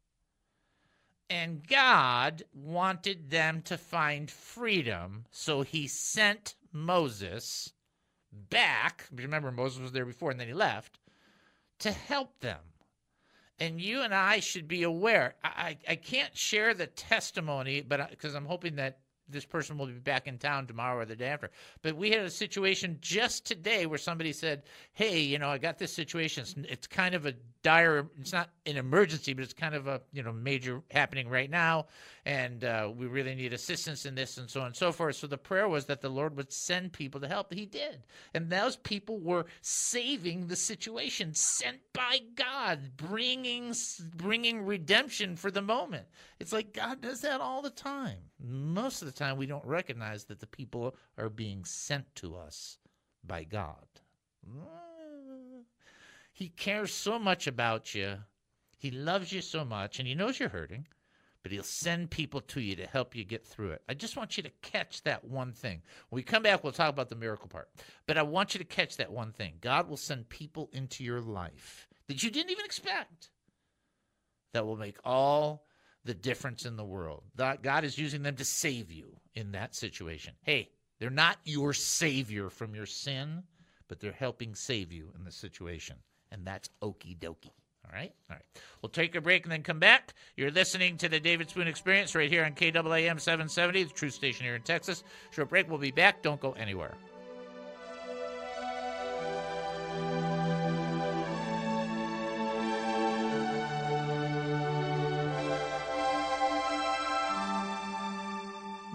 And God wanted them to find freedom, so he sent Moses back. Remember, Moses was there before and then he left to help them. And you and I should be aware. I, I can't share the testimony, but because I'm hoping that this person will be back in town tomorrow or the day after. But we had a situation just today where somebody said, hey, you know, I got this situation. It's, it's kind of a dire, it's not an emergency, but it's kind of a, you know, major happening right now. And uh, we really need assistance in this and so on and so forth. So the prayer was that the Lord would send people to help. He did. And those people were saving the situation, sent by God, bringing, bringing redemption for the moment. It's like God does that all the time. Most of the time we don't recognize that the people are being sent to us by God. He cares so much about you. He loves you so much, and he knows you're hurting, but he'll send people to you to help you get through it. I just want you to catch that one thing. When we come back, we'll talk about the miracle part, but I want you to catch that one thing. God will send people into your life that you didn't even expect that will make all the difference in the world. God is using them to save you in that situation. Hey, they're not your savior from your sin, but they're helping save you in the situation. And that's okie dokie. All right? All right. We'll take a break and then come back. You're listening to the David Spoon Experience right here on K A A M seven seventy, the True Station here in Texas. Short break. We'll be back. Don't go anywhere.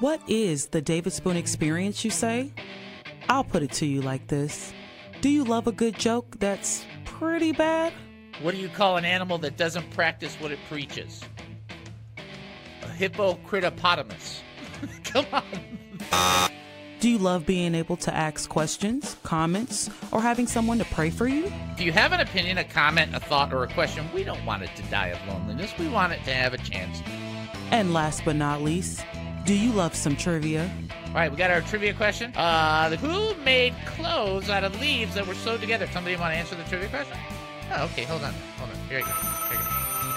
What is the David Spoon Experience, you say? I'll put it to you like this. Do you love a good joke that's pretty bad? What do you call an animal that doesn't practice what it preaches? A hippocritopotamus. Come on. Do you love being able to ask questions, comments, or having someone to pray for you? If you have an opinion, a comment, a thought, or a question, we don't want it to die of loneliness. We want it to have a chance. And last but not least, do you love some trivia? All right, we got our trivia question. Uh, who made clothes out of leaves that were sewed together? Somebody want to answer the trivia question? Oh, okay, hold on. Hold on. Here you go. Here you go.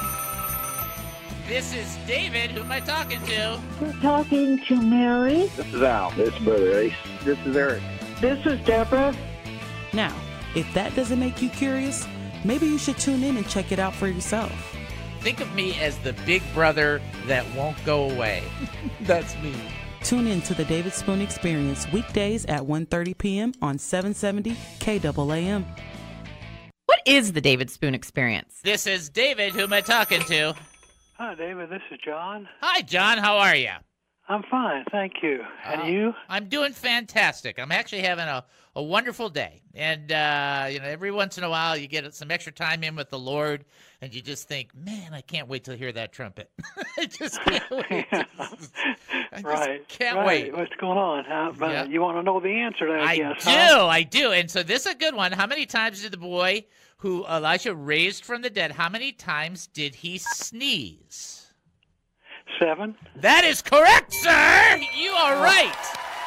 This is David. Who am I talking to? You're talking to Mary. This is Al. This is Brother Ace. This is Eric. This is Deborah. Now, if that doesn't make you curious, maybe you should tune in and check it out for yourself. Think of me as the big brother that won't go away. That's me. Tune in to the David Spoon Experience weekdays at one thirty p.m. on seven seventy K A A M. What is the David Spoon Experience? This is David. Who am I talking to? Hi, David. This is John. Hi, John. How are you? I'm fine, thank you. And uh, you? I'm doing fantastic. I'm actually having a, a wonderful day. And, uh, you know, every once in a while you get some extra time in with the Lord, and you just think, man, I can't wait to hear that trumpet. I just can't wait. I just right. can't right. wait. What's going on? Huh? But Yeah. You want to know the answer to that, I I guess, do. huh? I do. And so this is a good one. How many times did the boy who Elijah raised from the dead, how many times did he sneeze? Seven. That is correct, sir. You are right.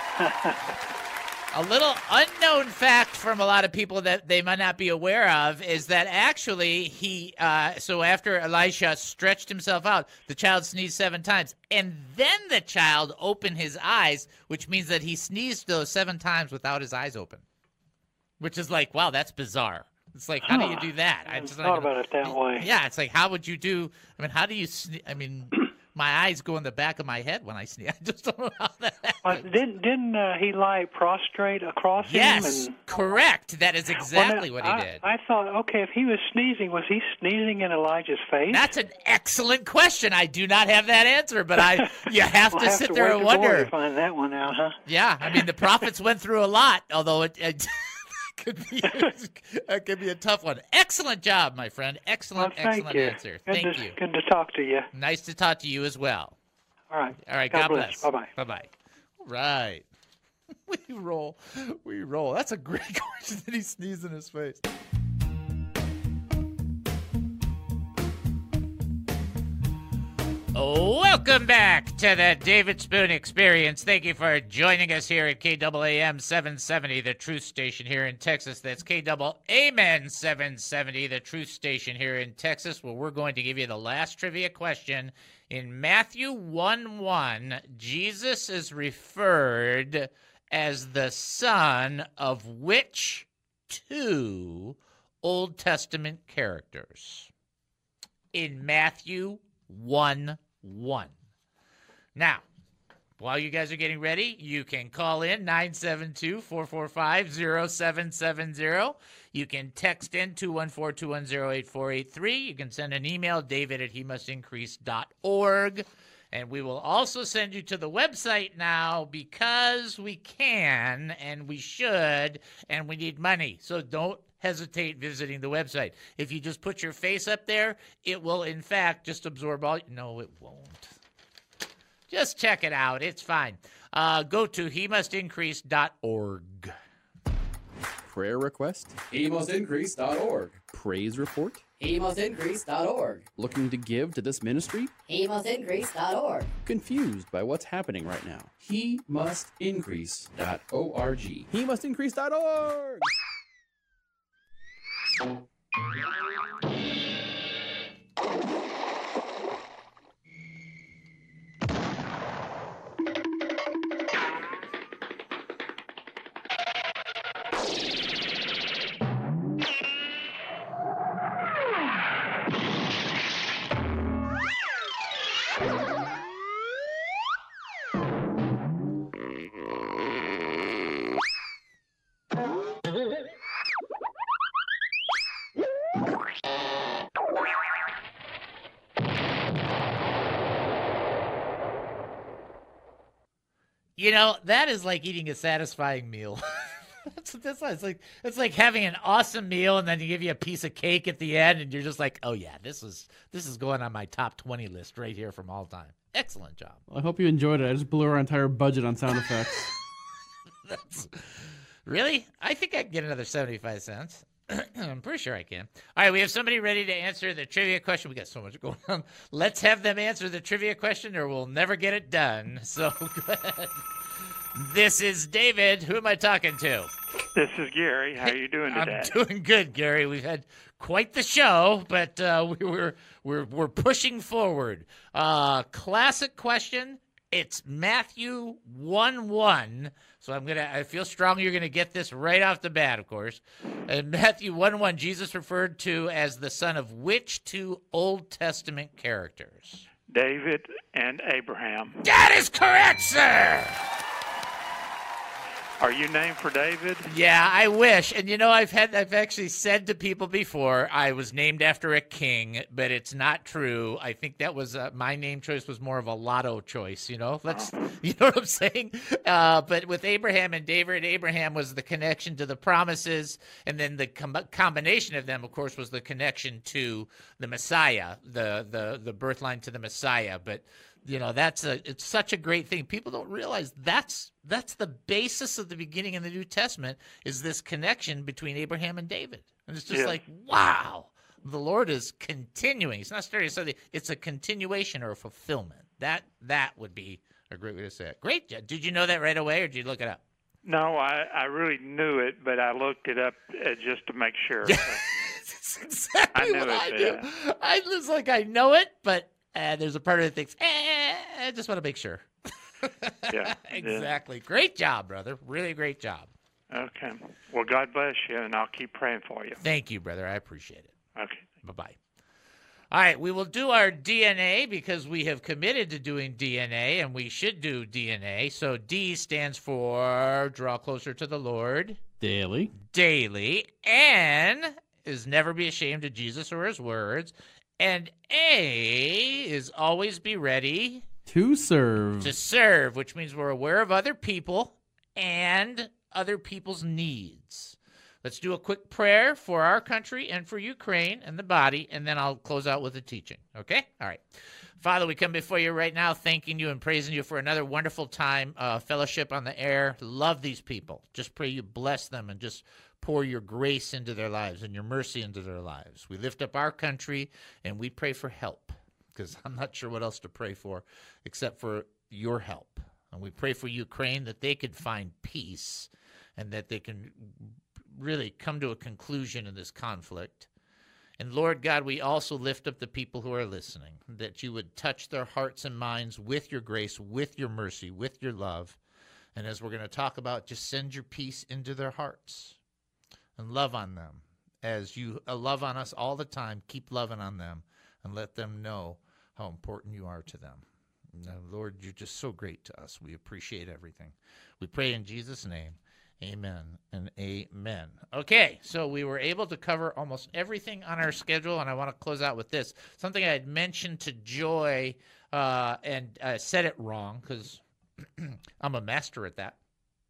A little unknown fact from a lot of people that they might not be aware of is that actually he, uh, so after Elisha stretched himself out, the child sneezed seven times. And then the child opened his eyes, which means that he sneezed those seven times without his eyes open. Which is like, wow, that's bizarre. It's like, how do you do that? I just thought about it that way. Yeah, it's like, how would you do, I mean, how do you, sne- I mean... My eyes go in the back of my head when I sneeze. I just don't know how that happens. Well, didn't didn't uh, he lie prostrate across yes, him? Yes, correct. That is exactly well, what he I, did. I thought, okay, if he was sneezing, was he sneezing in Elijah's face? That's an excellent question. I do not have that answer, but I you have we'll to have sit to there wait and to wonder. To find that one out, huh? Yeah, I mean the prophets went through a lot, although it. it Could be, that could be a tough one. Excellent job, my friend. Excellent, well, thank excellent you. answer. Good Thank to, you. Good to talk to you. Nice to talk to you as well. All right. All right. God, God bless. bless. Bye-bye. Bye-bye. All right. We roll. We roll. That's a great question that he sneezed in his face. Welcome back to the David Spoon Experience. Thank you for joining us here at K A A M seven seventy, the truth station here in Texas. That's K A A M seven seventy, the truth station here in Texas, where we're going to give you the last trivia question. In Matthew one one, Jesus is referred as the son of which two Old Testament characters? In Matthew one one. Now, while you guys are getting ready, you can call in nine seven two, four four five, zero seven seven zero. You can text in two one four, two one zero, eight four eight three. You can send an email, david at he must increase dot org. And we will also send you to the website now because we can and we should and we need money. So don't hesitate visiting the website. If you just put your face up there, it will, in fact, just absorb all... No, it won't. Just check it out. It's fine. Uh, go to he must increase dot org. Prayer request? he must increase dot org. Praise report? he must increase dot org. Looking to give to this ministry? he must increase dot org. Confused by what's happening right now? he must increase dot org. he must increase dot org. You know, that is like eating a satisfying meal. that's, that's it's like it's like having an awesome meal, and then you give you a piece of cake at the end, and you're just like, oh yeah, this is this is going on my top twenty list right here from all time. Excellent job. Well, I hope you enjoyed it. I just blew our entire budget on sound effects. That's really? I think I can get another seventy-five cents. I'm pretty sure I can. All right, we have somebody ready to answer the trivia question. We got so much going on. Let's have them answer the trivia question, or we'll never get it done. So go ahead. This is David. Who am I talking to? This is Gary. How are you doing today? I'm doing good, Gary. We've had quite the show, but uh, we we're we're we're pushing forward. Uh, classic question. It's Matthew one one. So I'm gonna. I feel strong you're gonna get this right off the bat, of course. In Matthew one one, Jesus referred to as the son of which two Old Testament characters? David and Abraham. That is correct, sir. Are you named for David? Yeah, I wish. And you know, I've had I've actually said to people before I was named after a king, but it's not true. I think that was uh, my name choice was more of a lotto choice. You know, let's oh. you know what I'm saying. Uh, but with Abraham and David, Abraham was the connection to the promises, and then the com- combination of them, of course, was the connection to the Messiah, the the the birth line to the Messiah. But you know, that's a it's such a great thing. People don't realize that's that's the basis of the beginning in the New Testament is this connection between Abraham and David. And it's just yeah. like, wow, the Lord is continuing. It's not starting something. It's a continuation or a fulfillment. That that would be a great way to say it. Great. Did you know that right away, or did you look it up? No, I, I really knew it, but I looked it up uh, just to make sure. That's exactly I knew what it, I do. yeah. I was like, I know it, but uh, there's a part of it that thinks, eh, I just want to make sure. Yeah, exactly. Yeah. Great job, brother. Really great job. Okay. Well, God bless you, and I'll keep praying for you. Thank you, brother. I appreciate it. Okay. Bye-bye. All right, we will do our D N A because we have committed to doing D N A, and we should do D N A. So D stands for draw closer to the Lord. Daily. Daily. N is never be ashamed of Jesus or his words. And A is always be ready. To serve. To serve, which means we're aware of other people and other people's needs. Let's do a quick prayer for our country and for Ukraine and the body, and then I'll close out with the teaching. Okay? All right. Father, we come before you right now thanking you and praising you for another wonderful time, uh, fellowship on the air. Love these people. Just pray you bless them and just pour your grace into their lives and your mercy into their lives. We lift up our country, and we pray for help, because I'm not sure what else to pray for except for your help. And we pray for Ukraine that they could find peace and that they can really come to a conclusion in this conflict. And Lord God, we also lift up the people who are listening, that you would touch their hearts and minds with your grace, with your mercy, with your love. And as we're going to talk about, just send your peace into their hearts and love on them. As you love on us all the time, keep loving on them and let them know how important you are to them. Now, Lord, you're just so great to us. We appreciate everything. We pray in Jesus' name. Amen and amen. Okay, so we were able to cover almost everything on our schedule, and I want to close out with this. Something I had mentioned to Joy, uh, and I said it wrong because I'm a master at that.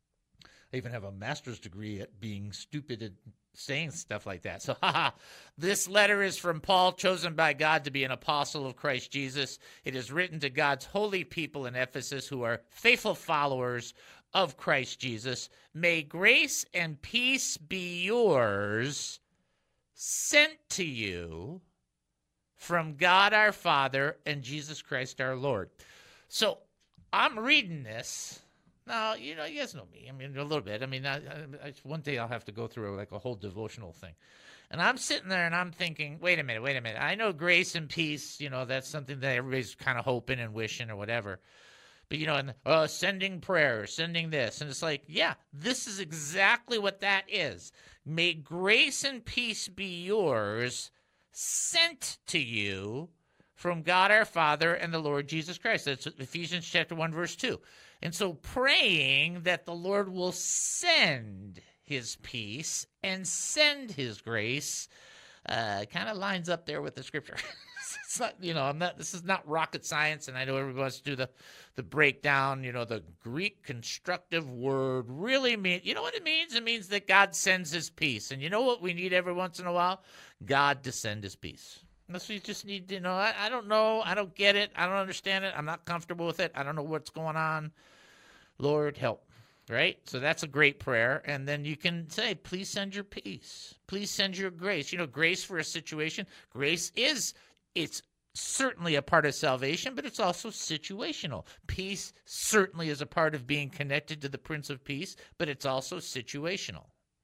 I even have a master's degree at being stupid at saying stuff like that. So, haha, this letter is from Paul, chosen by God to be an apostle of Christ Jesus. It is written to God's holy people in Ephesus who are faithful followers of Christ Jesus. May grace and peace be yours, sent to you from God our Father and Jesus Christ our Lord. So I'm reading this. Now, you know, you guys know me. I mean, a little bit. I mean, I, I, one day I'll have to go through like a whole devotional thing. And I'm sitting there and I'm thinking, wait a minute, wait a minute. I know grace and peace, you know, that's something that everybody's kind of hoping and wishing or whatever. But, you know, and uh, sending prayers, sending this. And it's like, yeah, this is exactly what that is. May grace and peace be yours, sent to you from God our Father and the Lord Jesus Christ. That's Ephesians chapter one, verse two. And so praying that the Lord will send his peace and send his grace uh, kind of lines up there with the scripture. It's not, you know, I'm not, this is not rocket science, and I know everybody wants to do the, the breakdown. You know, the Greek constructive word really means, you know what it means? It means that God sends his peace. And you know what we need every once in a while? God to send his peace. Unless we just need, you know, I, I don't know. I don't get it. I don't understand it. I'm not comfortable with it. I don't know what's going on. Lord, help. Right? So that's a great prayer. And then you can say, please send your peace. Please send your grace. You know, grace for a situation. Grace is, it's certainly a part of salvation, but it's also situational. Peace certainly is a part of being connected to the Prince of Peace, but it's also situational.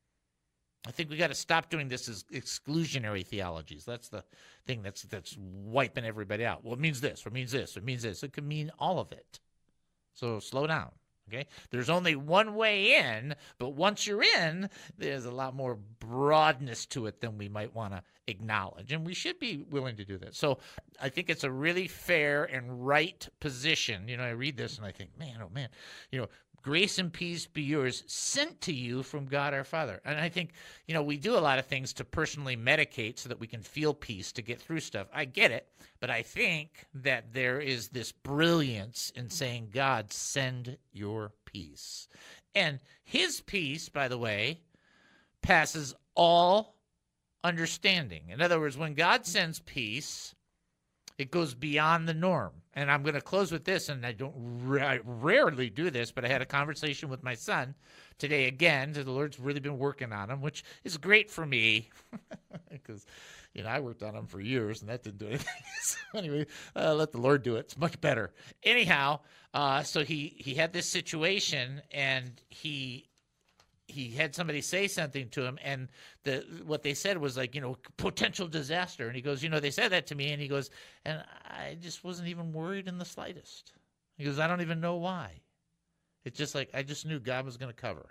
I think we got to stop doing this as exclusionary theologies. That's the thing that's that's wiping everybody out. Well, it means this, or it means this, or it means this. It could mean all of it. So slow down. Okay, there's only one way in, but once you're in, there's a lot more broadness to it than we might want to acknowledge, and we should be willing to do that. So I think it's a really fair and right position. You know, I read this and I think, man, oh man, you know, grace and peace be yours, sent to you from God our Father. And I think, you know, we do a lot of things to personally medicate so that we can feel peace to get through stuff. I get it, but I think that there is this brilliance in saying, God, send your peace. And his peace, by the way, passes all understanding. In other words, when God sends peace, it goes beyond the norm. And I'm going to close with this, and I don't I rarely do this, but I had a conversation with my son today again. The Lord's really been working on him, which is great for me because, you know, I worked on him for years, and that didn't do anything. So anyway, uh, let the Lord do it. It's much better. Anyhow, uh, so he, he had this situation, and he he had somebody say something to him, and the what they said was like, you know, potential disaster. And he goes, you know, they said that to me, and he goes, and I just wasn't even worried in the slightest. He goes, I don't even know why. It's just like, I just knew God was going to cover.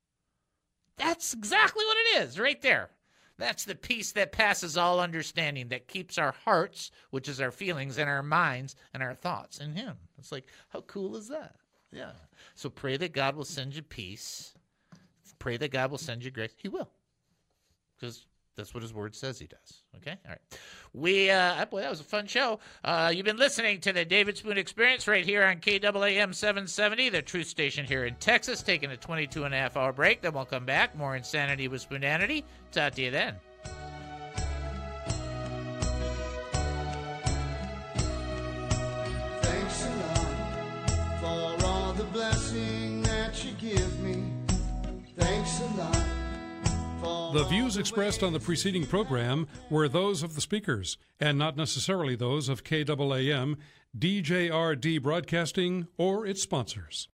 That's exactly what it is right there. That's the peace that passes all understanding, that keeps our hearts, which is our feelings, and our minds and our thoughts in him. It's like, how cool is that? Yeah. So pray that God will send you peace. Pray that God will send you grace. He will. Because that's what his word says he does. Okay? All right. We, uh, boy, that was a fun show. Uh, you've been listening to the David Spoon Experience right here on K A A M seven seventy, the truth station here in Texas, taking a twenty-two and a half hour break. Then we'll come back. More Insanity with Spoonanity. Talk to you then. Thanks a lot for all the blessing that you give me. Thanks a lot. The views expressed on the preceding program were those of the speakers and not necessarily those of K A A M, D J R D Broadcasting, or its sponsors.